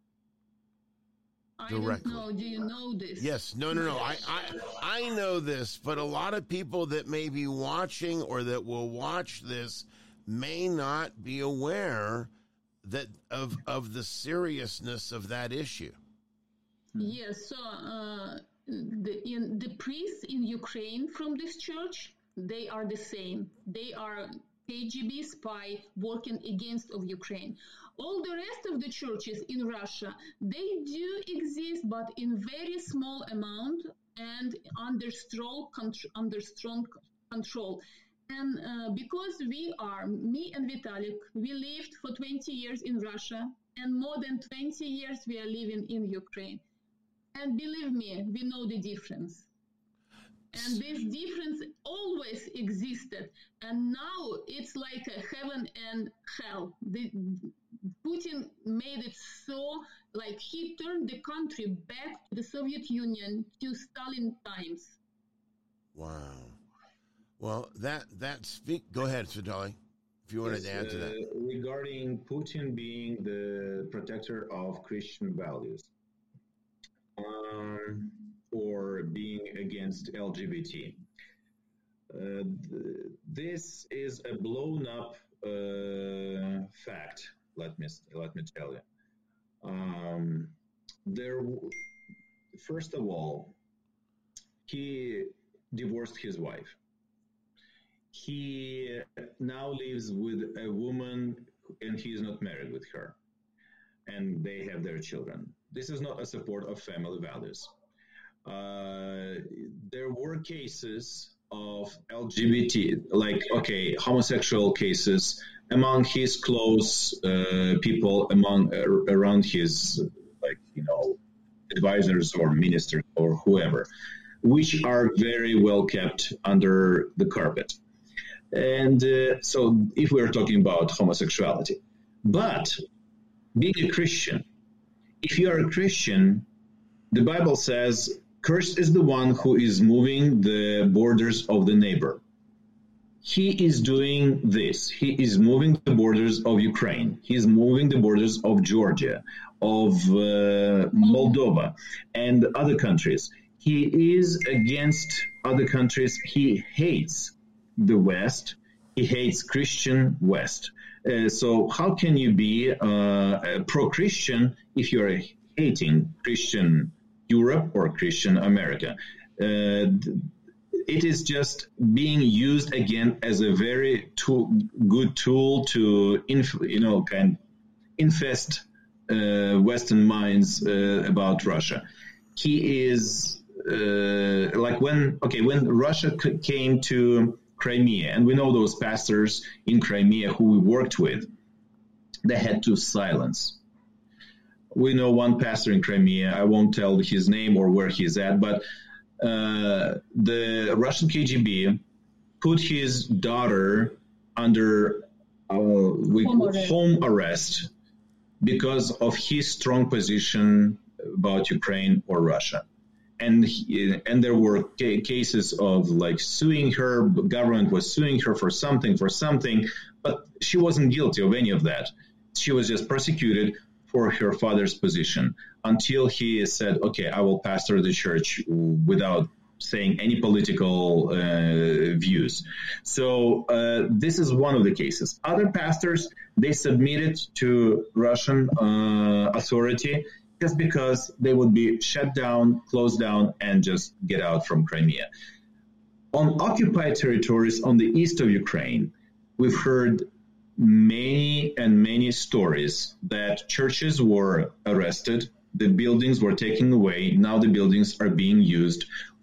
I Directly. don't know. Do you know this? Yes. No, no, no. I, I, I know this, but a lot of people that may be watching or that will watch this may not be aware that of of the seriousness of that issue. Yes. So uh, the in the priests in Ukraine from this church, they are the same. They are K G B spy working against of Ukraine. All the rest of the churches in Russia, they do exist, but in very small amount and under strong, under strong control. And uh, because we are, me and Vitalik, we lived for twenty years in Russia, and more than twenty years we are living in Ukraine. And believe me, we know the difference. And this difference always existed. And now it's like a heaven and hell. The, Putin made it so, like he turned the country back to the Soviet Union, to Stalin times. Wow. Well, that, that speak, go ahead, Svetoly, if you wanted yes, to add to that. Uh, regarding Putin being the protector of Christian values. Um... or being against L G B T. Uh, th- this is a blown up uh, fact, let me let me tell you. Um, there, first of all, he divorced his wife. He now lives with a woman, and he is not married with her, and they have their children. This is not a support of family values. Uh, there were cases of L G B T, like, okay, homosexual cases among his close uh, people, among uh, around his, like, you know, advisors or ministers or whoever, which are very well kept under the carpet. And uh, so if we're talking about homosexuality, but being a Christian, if you are a Christian, the Bible says, cursed is the one who is moving the borders of the neighbor. He is doing this. He is moving the borders of Ukraine. He is moving the borders of Georgia, of uh, Moldova, and other countries. He is against other countries. He hates the West. He hates Christian West. Uh, so how can you be uh, pro-Christian if you're hating Christian Europe or Christian America? Uh, it is just being used again as a very tool, good tool to, inf- you know, kind of infest uh, Western minds uh, about Russia. He is uh, like when, okay, when Russia c- came to Crimea, and we know those pastors in Crimea who we worked with, they had to silence. We know one pastor in Crimea, I won't tell his name or where he's at, but uh, the Russian K G B put his daughter under uh, we, home, arrest. home arrest because of his strong position about Ukraine or Russia. And he, and there were ca- cases of like suing her, government was suing her for something, for something, but she wasn't guilty of any of that. She was just prosecuted for her father's position until he said, okay, I will pastor the church without saying any political uh, views. So uh, this is one of the cases. Other pastors, they submitted to Russian uh, authority just because they would be shut down, closed down, and just get out from Crimea. On occupied territories on the east of Ukraine, we've heard many and many stories that churches were arrested, the buildings were taken away, now the buildings are being used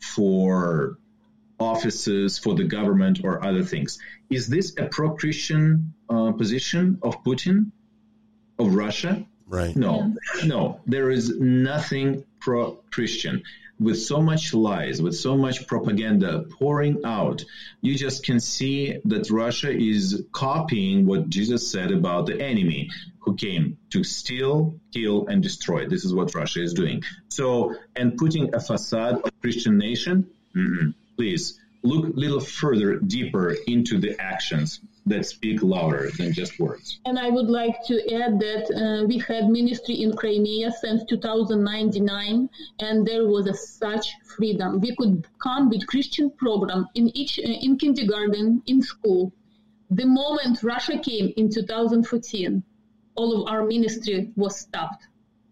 for offices, for the government, or other things. Is this a pro-Christian uh, position of Putin, of Russia? Right. No, yeah. no, there is nothing pro-Christian. With so much lies, with so much propaganda pouring out, you just can see that Russia is copying what Jesus said about the enemy who came to steal, kill, and destroy. This is what Russia is doing. So, and putting a facade of Christian nation, mm-hmm, please look a little further, deeper into the actions that speak louder than just words. And I would like to add that uh, we had ministry in Crimea since two thousand nine, and there was a such freedom. We could come with Christian program in each uh, in kindergarten, in school. The moment Russia came in two thousand fourteen, all of our ministry was stopped.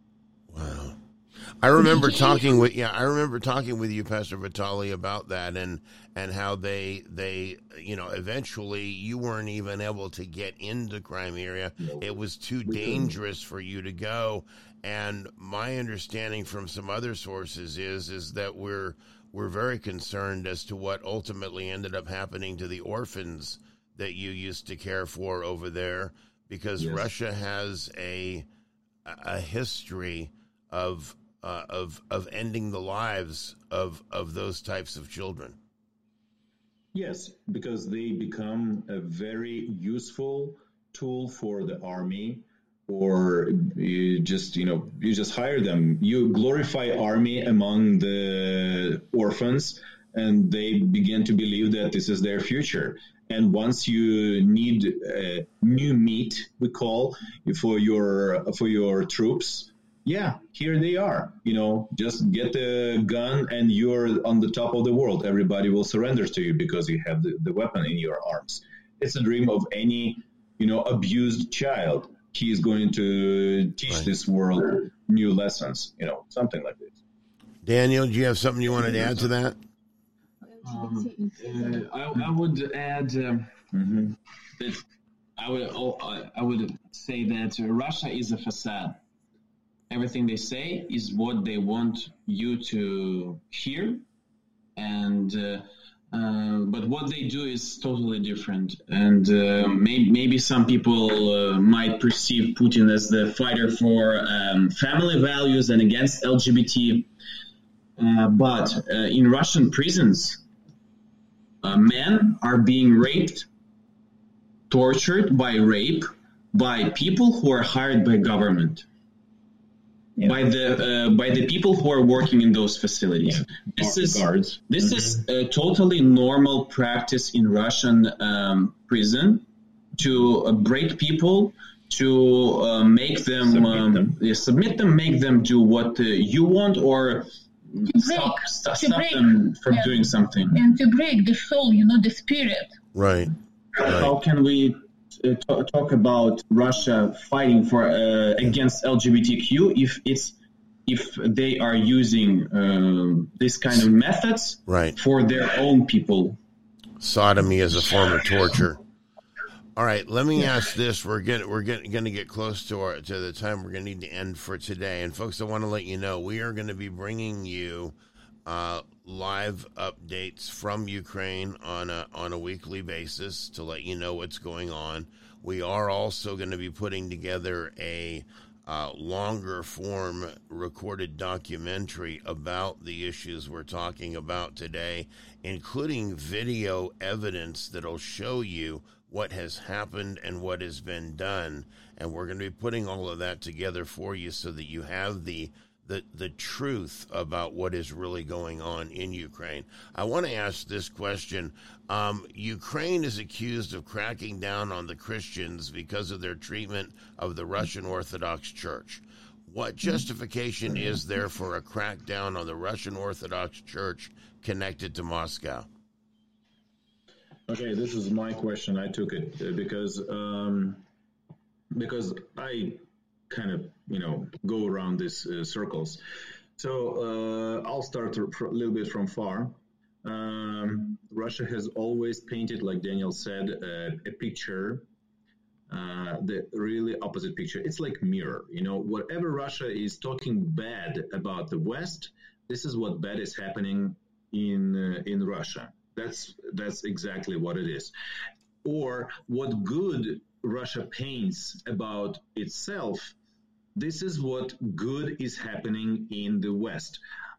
Wow. I remember talking with yeah, I remember talking with you, Pastor Vitaly, about that, and and how they they you know eventually you weren't even able to get into Crimea. It was too dangerous for you to go. And my understanding from some other sources is is that we're we're very concerned as to what ultimately ended up happening to the orphans that you used to care for over there, because yes. Russia has a a history of Uh, of of ending the lives of, of those types of children. Yes, because they become a very useful tool for the army, or you just, you know, you just hire them. You glorify army among the orphans, and they begin to believe that this is their future. And once you need uh, new meat, we call, for your for your troops, yeah, here they are. You know, just get the gun and you're on the top of the world. Everybody will surrender to you because you have the, the weapon in your arms. It's a dream of any, you know, abused child. he is going to teach right. this world new lessons, you know, something like this. Daniel, do you have something you wanted to add to that? Um, uh, I, I would add um, mm-hmm. that I would oh, I would say that Russia is a facade. Everything they say is what they want you to hear, and uh, uh, but what they do is totally different. And uh, maybe, maybe some people uh, might perceive Putin as the fighter for um, family values and against L G B T. Uh, but uh, in Russian prisons, uh, men are being raped, tortured by rape by people who are hired by government, yeah. by the uh, by the people who are working in those facilities. Yeah. This is guards. This mm-hmm. is a totally normal practice in Russian um, prison to uh, break people, to uh, make them submit, um, them. submit them, make them do what uh, you want, or to stop, break, stop, to stop break, them from yeah. doing something. And to break the soul, you know, the spirit. Right. right. How can we uh, t- talk about Russia fighting for uh, against L G B T Q if it's if they are using uh, this kind of methods right. for their own people? Sodomy as a form of torture. All right, let me ask this. We're getting we're getting going to get close to our to the time we're going to need to end for today. And folks, I want to let you know we are going to be bringing you uh, live updates from Ukraine on a on a weekly basis to let you know what's going on. We are also going to be putting together a uh, longer form recorded documentary about the issues we're talking about today, including video evidence that'll show you what has happened and what has been done. And we're going to be putting all of that together for you so that you have the the, the truth about what is really going on in Ukraine. I want to ask this question. Um, Ukraine is accused of cracking down on the Christians because of their treatment of the Russian Orthodox Church. What justification is there for a crackdown on the Russian Orthodox Church connected to Moscow? Okay, this is my question. I took it uh, because um, because I kind of, you know, go around these uh, circles. So uh, I'll start a little bit from far. Um, Russia has always painted, like Daniel said, uh, a picture, uh, the really opposite picture. It's like mirror, you know, whatever Russia is talking bad about the West, this is what bad is happening in uh, in Russia. That's that's exactly what it is. Or what good Russia paints about itself, this is what good is happening in the West.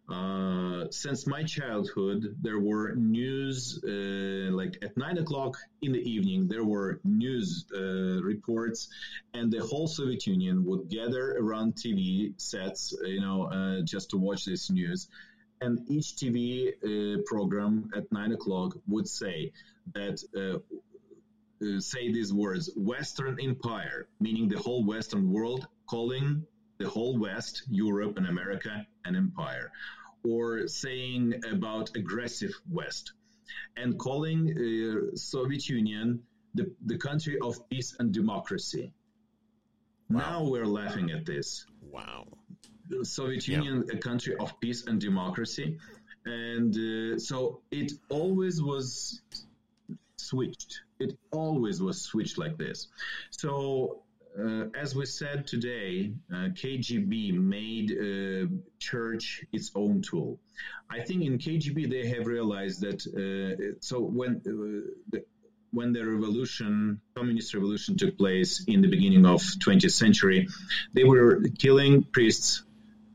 Uh, since my childhood, there were news, uh, like at nine o'clock in the evening, there were news uh, reports, and the whole Soviet Union would gather around T V sets, you know, uh, just to watch this news. And each T V uh, program at nine o'clock would say that, uh, uh, say these words, Western Empire, meaning the whole Western world, calling the whole West, Europe and America, an empire, or saying about aggressive West, and calling uh, Soviet Union the, the country of peace and democracy. Wow. Now we're laughing at this. Wow. The Soviet Union, yeah. a country of peace and democracy. And uh, so it always was switched. It always was switched like this. So uh, as we said today, uh, K G B made uh, church its own tool. I think in K G B they have realized that, uh, so when uh, the when the revolution, communist revolution took place in the beginning of twentieth century, they were killing priests.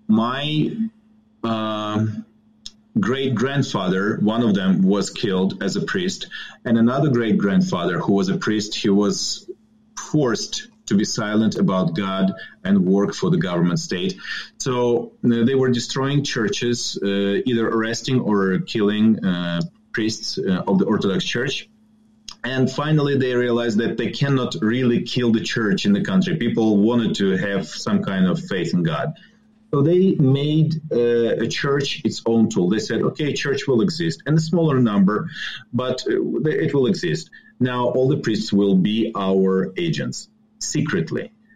My uh, great-grandfather, one of them was killed as a priest, and another great-grandfather who was a priest, he was forced to be silent about God and work for the government state. So uh, they were destroying churches, uh, either arresting or killing uh, priests uh, of the Orthodox Church. And finally, they realized that they cannot really kill the church in the country. People wanted to have some kind of faith in God. So they made uh, a church its own tool. They said, okay, church will exist in a smaller number, but it will exist. Now all the priests will be our agents, secretly.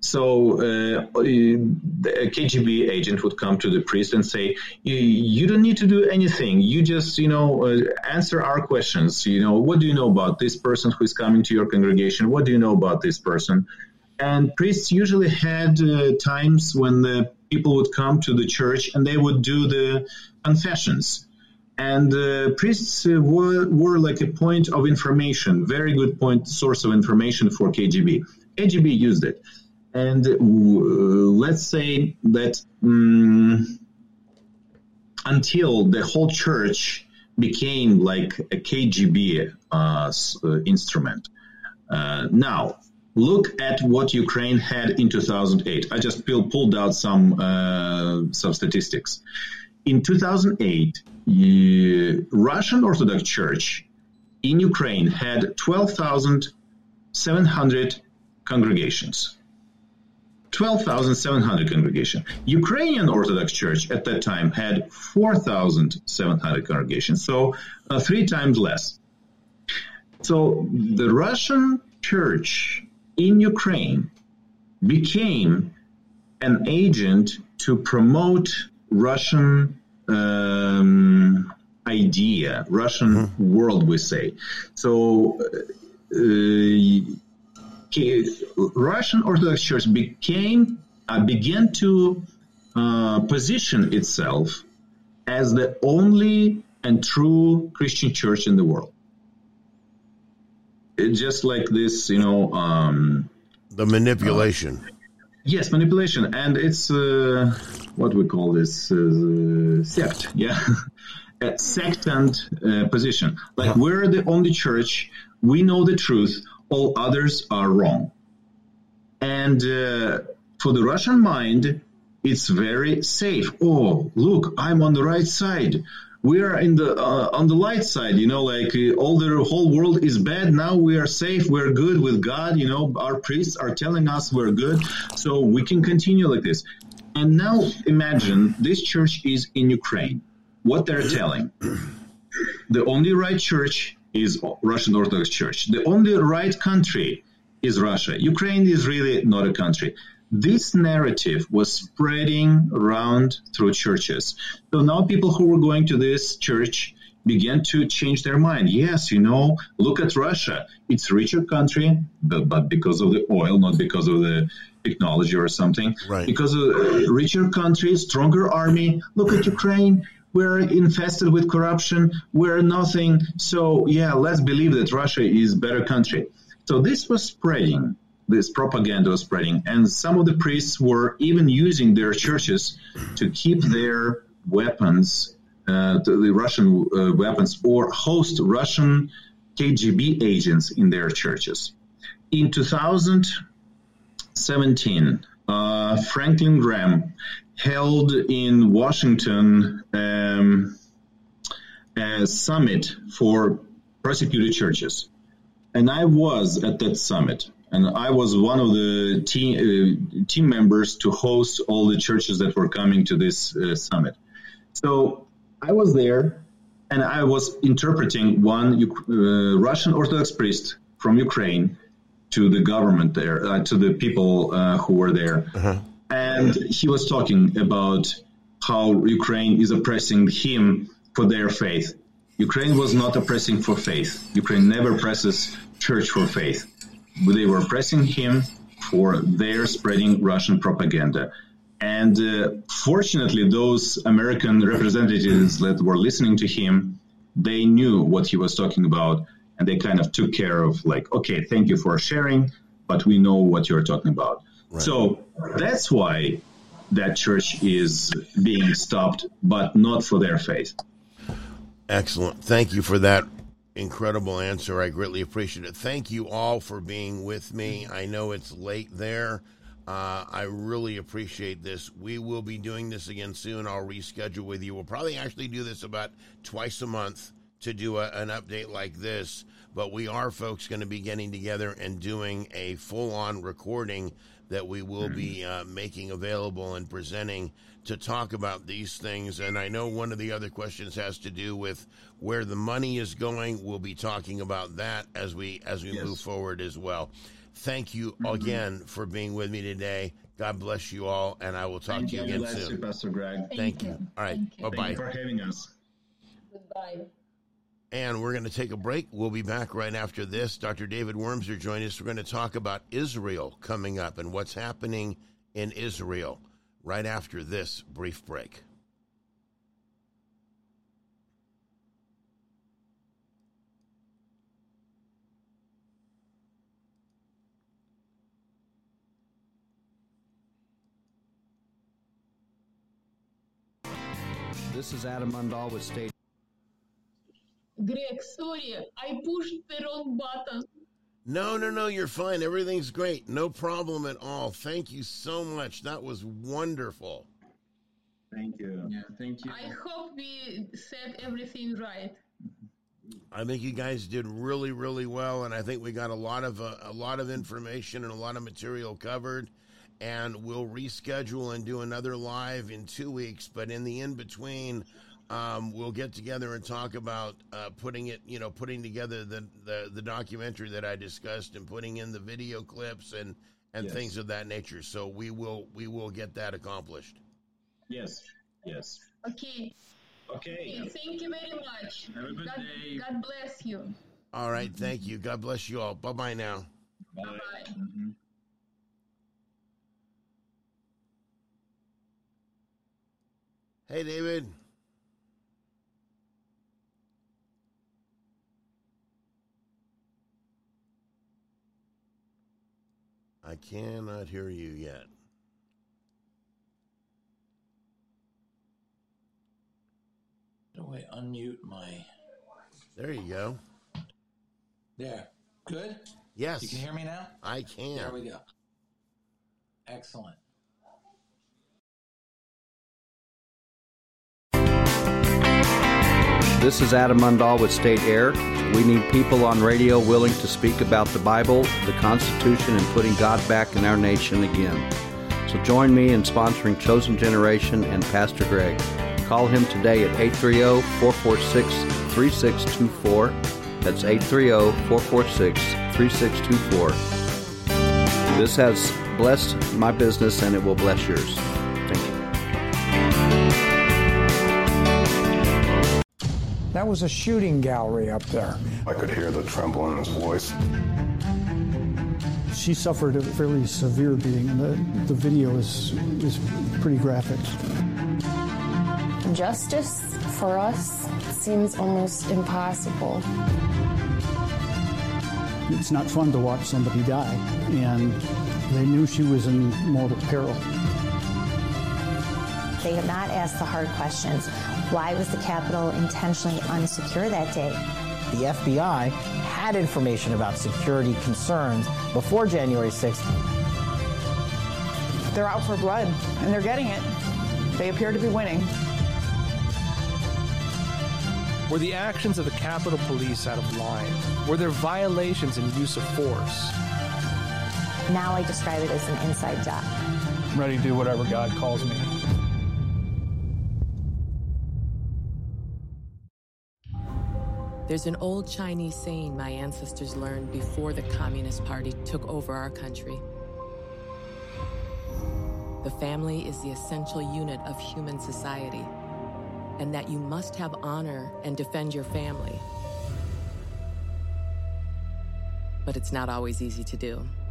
So uh, the K G B agent would come to the priest and say, you, you don't need to do anything. You just, you know, uh, answer our questions. You know, what do you know about this person who is coming to your congregation? What do you know about this person? And priests usually had uh, times when the people would come to the church and they would do the confessions. And uh, priests uh, were, were like a point of information, very good point, source of information for K G B. K G B used it. And uh, let's say that um, until the whole church became like a K G B uh, uh, instrument. Uh, now, look at what Ukraine had in two thousand eight. I just pulled out some uh, some statistics. In two thousand eight, uh, Russian Orthodox Church in Ukraine had twelve thousand seven hundred congregations. twelve thousand seven hundred congregations. Ukrainian Orthodox Church at that time had four thousand seven hundred congregations, so uh, three times less. So the Russian Church in Ukraine became an agent to promote Russian um, idea, Russian mm-hmm. world, we say. So uh, Russian Orthodox Church became uh, began to uh, position itself as the only and true Christian church in the world. It just like this, you know. Um, the manipulation. Uh, yes, manipulation. And it's uh, what we call this uh, sect, yeah. A sectant uh, position. Like huh. we're the only church, we know the truth, all others are wrong. And uh, for the Russian mind, it's very safe. Oh, look, I'm on the right side. We are in the uh, on the light side, you know, like uh, all the whole world is bad. Now we are safe. We're good with God. You know, our priests are telling us we're good, so we can continue like this. And now imagine this church is in Ukraine. What they're telling, the only right church is Russian Orthodox Church. The only right country is Russia. Ukraine is really not a country. This narrative was spreading around through churches. So now people who were going to this church began to change their mind. Yes, you know, look at Russia. It's a richer country, but, but because of the oil, not because of the technology or something. Right. Because of a richer country, stronger army. Look at Ukraine. We're infested with corruption. We're nothing. So, yeah, let's believe that Russia is a better country. So this was spreading. This propaganda was spreading. And some of the priests were even using their churches to keep their weapons, uh, the Russian uh, weapons, or host Russian K G B agents in their churches. In two thousand seventeen, uh, Franklin Graham held in Washington um, a summit for persecuted churches. And I was at that summit. And I was one of the team, uh, team members to host all the churches that were coming to this uh, summit. So I was there, and I was interpreting one uh, Russian Orthodox priest from Ukraine to the government there, uh, to the people uh, who were there. Uh-huh. And he was talking about how Ukraine is oppressing him for their faith. Ukraine was not oppressing for faith. Ukraine never presses church for faith. They were pressing him for their spreading Russian propaganda. And uh, fortunately, those American representatives that were listening to him, they knew what he was talking about, and they kind of took care of like, okay, thank you for sharing, but we know what you're talking about. Right. So that's why that church is being stopped, but not for their faith. Excellent. Thank you for that incredible answer. I greatly appreciate it. Thank you all for being with me. I know it's late there. Uh, I really appreciate this. We will be doing this again soon. I'll reschedule with you. We'll probably actually do this about twice a month to do a, an update like this. But we are, folks, going to be getting together and doing a full-on recording that we will be uh, making available and presenting to talk about these things. And I know one of the other questions has to do with where the money is going. We'll be talking about that as we as we yes. move forward as well. thank you mm-hmm. again for being with me today. God bless you all, and I will talk thank to you, you again bless soon. You, Pastor Greg. Thank, thank you. you. All right, thank bye-bye. Thank you for having us. Goodbye. And we're going to take a break. We'll be back right after this. Doctor David Wormser joined us. We're going to talk about Israel coming up and what's happening in Israel right after this brief break. This is Adam Mundahl with State. Greg, sorry, I pushed the wrong button. No, no, no, you're fine. Everything's great. No problem at all. Thank you so much. That was wonderful. Thank you. Yeah, thank you. I hope we said everything right. I think you guys did really, really well, and I think we got a lot of uh, a lot of information and a lot of material covered. And we'll reschedule and do another live in two weeks. But in the in between, um, we'll get together and talk about uh, putting it, you know, putting together the, the, the documentary that I discussed and putting in the video clips and, and yes. things of that nature. So we will we will get that accomplished. Yes. Yes. Okay. Okay. okay. Thank you very much. Have a good God, day. God bless you. All right. Thank you. God bless you all. Bye bye now. Bye bye. Mm-hmm. Hey, David. I cannot hear you yet. Do I unmute my... There you go. There. Good? Yes. You can hear me now? I can. There we go. Excellent. This is Adam Mundahl with State Air. We need people on radio willing to speak about the Bible, the Constitution, and putting God back in our nation again. So join me in sponsoring Chosen Generation and Pastor Greg. Call him today at eight three zero, four four six, three six two four. That's eight three zero, four four six, three six two four. This has blessed my business and it will bless yours. Thank you. That was a shooting gallery up there. I could hear the tremble in his voice. She suffered a fairly severe beating, and the, the video is, is pretty graphic. Justice for us seems almost impossible. It's not fun to watch somebody die, and they knew she was in mortal peril. They have not asked the hard questions. Why was the Capitol intentionally unsecure that day? The F B I had information about security concerns before January sixth. They're out for blood, and they're getting it. They appear to be winning. Were the actions of the Capitol Police out of line? Were there violations and use of force? Now I describe it as an inside job. I'm ready to do whatever God calls me. There's an old Chinese saying my ancestors learned before the Communist Party took over our country. The family is the essential unit of human society, and that you must have honor and defend your family. But it's not always easy to do.